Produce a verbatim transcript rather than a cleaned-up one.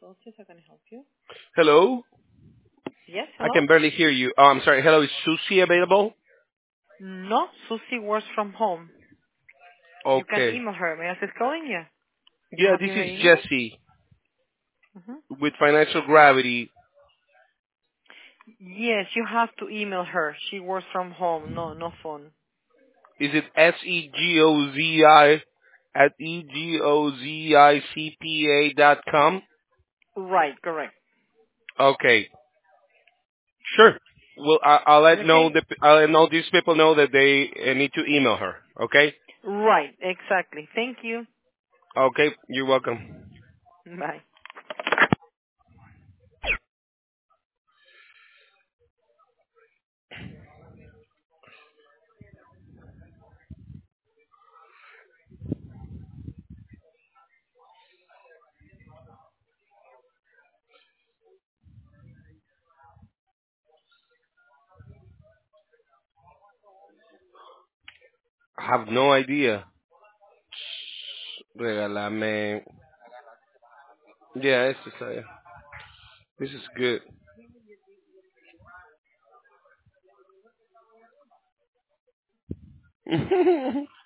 Associates, how can I help you? Hello? Yes, I hello? can barely hear you. Oh, I'm sorry. Hello, is Susie available? No, Susie works from home. You can Okay. email her. May I ask who's calling you? You Yeah, have this her is email? Jesse hmm with Financial Gravity. Yes, you have to email her. She works from home. No, no phone. Is it S E G O Z I at E G O Z I C P A dot com? Right, correct. Okay. Sure. Well, I, I'll let know Okay? the I'll let know these people know that they uh, need to email her. Okay. Right, exactly. Thank you. Okay. You're welcome. Bye. I have no idea. Regálame. Yeah, this is uh, this is good.